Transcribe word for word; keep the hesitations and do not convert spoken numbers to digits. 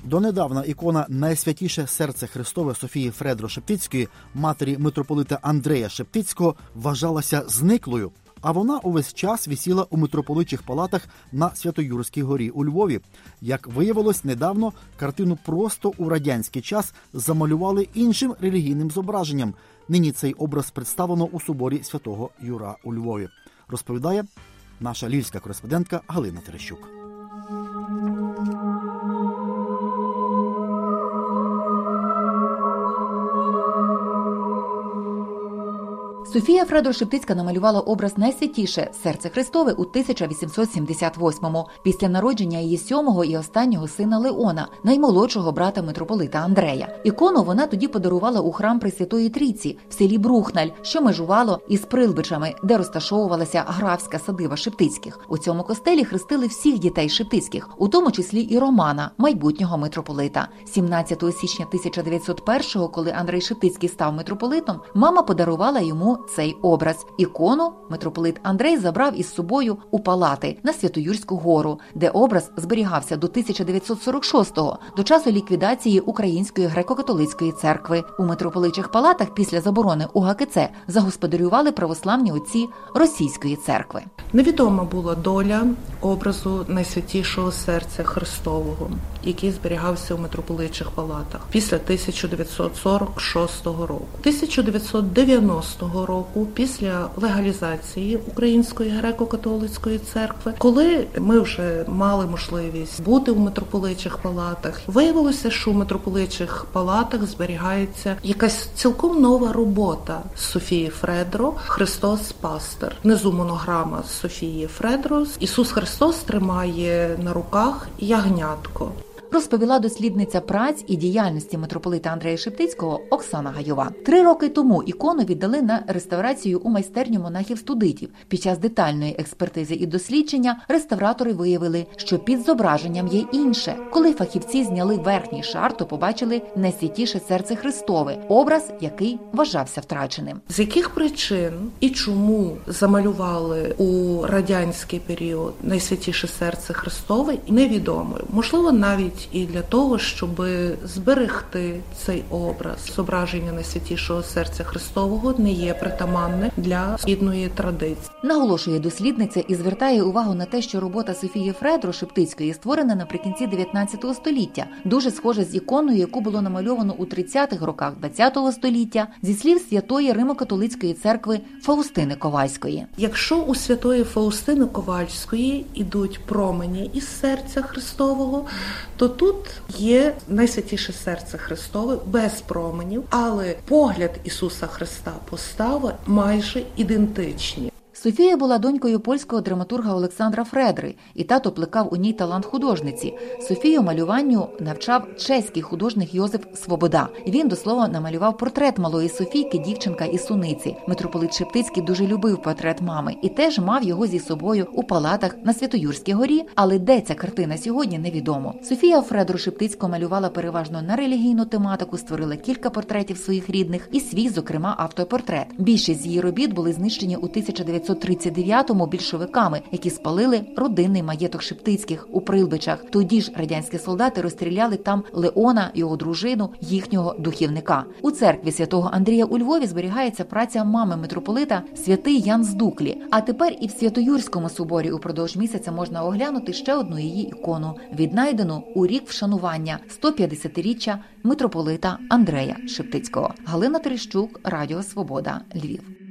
Донедавна ікона «Найсвятіше серце Христове» Софії Фредро-Шептицької, матері митрополита Андрея Шептицького, вважалася зниклою. А вона увесь час висіла у митрополичих палатах на Свято-Юрській горі у Львові. Як виявилось, недавно картину просто у радянський час замалювали іншим релігійним зображенням. Нині цей образ представлено у соборі Святого Юра у Львові. Розповідає наша львівська кореспондентка Галина Терещук. Софія Фредро-Шептицька намалювала образ «Найсвятіше серце Христове» у тисяча вісімсот сімдесят восьмому, після народження її сьомого і останнього сина Леона, наймолодшого брата митрополита Андрея. Ікону вона тоді подарувала у храм Пресвятої Трійці в селі Брухналь, що межувало із Прилбичами, де розташовувалася графська садиба Шептицьких. У цьому костелі хрестили всіх дітей Шептицьких, у тому числі і Романа, майбутнього митрополита. сімнадцятого січня тисяча дев'ятсот першого, коли Андрей Шептицький став митрополитом, мама подарувала йому цей образ. Ікону митрополит Андрей забрав із собою у палати на Свято-Юрську гору, де образ зберігався до тисяча дев'ятсот сорок шостого, до часу ліквідації Української греко-католицької церкви. У митрополичих палатах після заборони У Га Ке Це загосподарювали православні отці Російської церкви. Невідома була доля образу Найсвятішого серця Христового, який зберігався у митрополичих палатах після тисяча дев'ятсот сорок шостого року. тисяча дев'ятсот дев'яностого року, після легалізації Української греко-католицької церкви, коли ми вже мали можливість бути у митрополичих палатах, виявилося, що у митрополичих палатах зберігається якась цілком нова робота Софії Фредро «Христос Пастир». Внизу монограма Софії Фредро. Ісус Христос тримає на руках ягнятко. Розповіла дослідниця праць і діяльності митрополита Андрея Шептицького Оксана Гайова. Три роки тому ікону віддали на реставрацію у майстерню монахів-студитів. Під час детальної експертизи і дослідження реставратори виявили, що під зображенням є інше. Коли фахівці зняли верхній шар, то побачили «Найсвятіше серце Христове», образ, який вважався втраченим. З яких причин і чому замалювали у радянський період «Найсвятіше серце Христове» невідомо. Можливо, навіть і для того, щоб зберегти цей образ. Зображення Найсвятішого серця Христового не є притаманне для східної традиції. Наголошує дослідниця і звертає увагу на те, що робота Софії Фредро-Шептицької створена наприкінці дев'ятнадцятого століття, дуже схожа з іконою, яку було намальовано у тридцятих роках ХХ століття, зі слів святої Римо-католицької церкви Фаустини Ковальської. Якщо у святої Фаустини Ковальської ідуть промені із серця Христового, то тут є Найсвятіше серце Христове без променів, але погляд Ісуса Христа, постава майже ідентичні. Софія була донькою польського драматурга Олександра Фредри, і тато плекав у ній талант художниці. Софію малюванню навчав чеський художник Йозеф Свобода. Він, до слова, намалював портрет малої Софійки, дівчинка із суниці. Митрополит Шептицький дуже любив портрет мами і теж мав його зі собою у палатах на Свято-Юрській горі, але де ця картина сьогодні, невідомо. Софія Фредро-Шептицька малювала переважно на релігійну тематику, створила кілька портретів своїх рідних і свій, зокрема, автопортрет. Більшість з її робіт були знищені у тисяча дев'ятсот тридцять дев'ятому більшовиками, які спалили родинний маєток Шептицьких у Прилбичах. Тоді ж радянські солдати розстріляли там Леона, його дружину, їхнього духівника. У церкві святого Андрія у Львові зберігається праця мами митрополита святий Ян з Дуклі. А тепер і в Свято-Юрському соборі упродовж місяця можна оглянути ще одну її ікону, віднайдену у рік вшанування сто п'ятдесятиріччя митрополита Андрея Шептицького. Галина Терещук, Радіо Свобода, Львів.